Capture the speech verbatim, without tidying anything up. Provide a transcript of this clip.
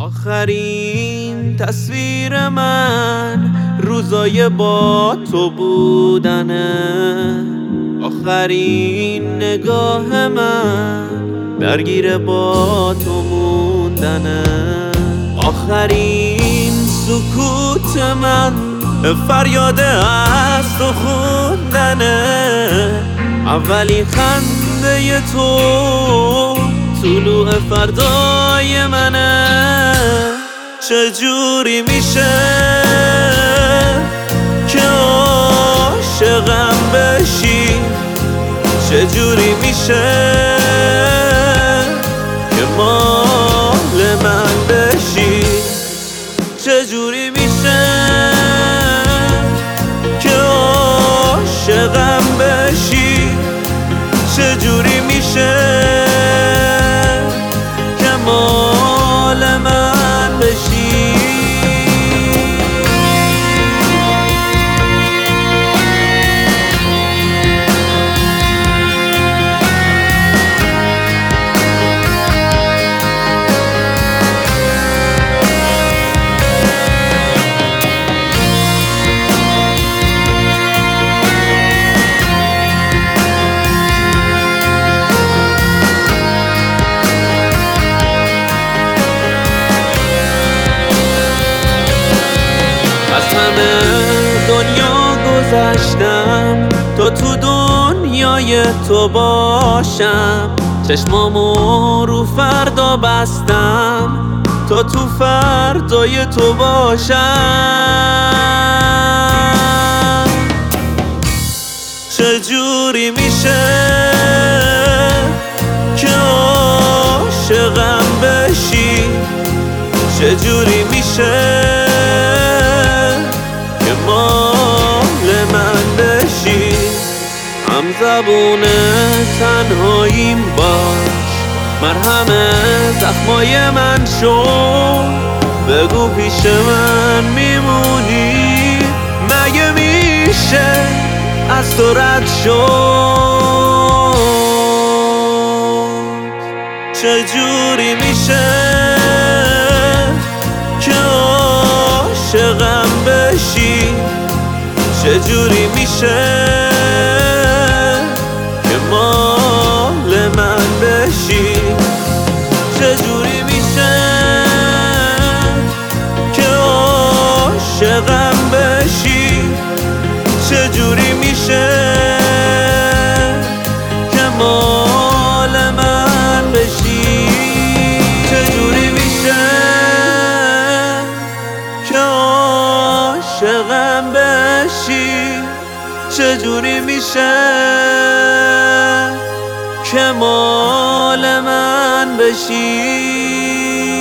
آخرین تصویر من روزای با تو بودنه، آخرین نگاه من درگیر با تو موندنه، آخرین سکوت من فریاد از تو خوندنه، اولین خنده تو طلوع فردای منه. چجوری میشه که عاشقم بشی؟ چجوری میشه که مال من بشی؟ چجوری میشه که عاشقم بشی؟ چجوری میشه که مال من بشی؟ از همه دنیا گذشتم تا تو دنیای تو باشم، چشمامو رو فردا بستم تا تو فردای تو باشم. چجوری میشه که عاشقم بشی؟ چجوری میشه که مال من بشی؟ هم زبون تنهاییم باش، مرهم زخمای من شو، بگو پیش من میمونی؟ مگه میشه از تو رد شد؟ چجوری میشه که عاشقم بشی؟ چجوری میشه که مال من بشی؟ چجوری میشه که عاشقم بشی؟ چجوری میشه که مال من بشی؟ چجوری میشه که عاشقم بشی؟ چجوری میشه که مال من بشی؟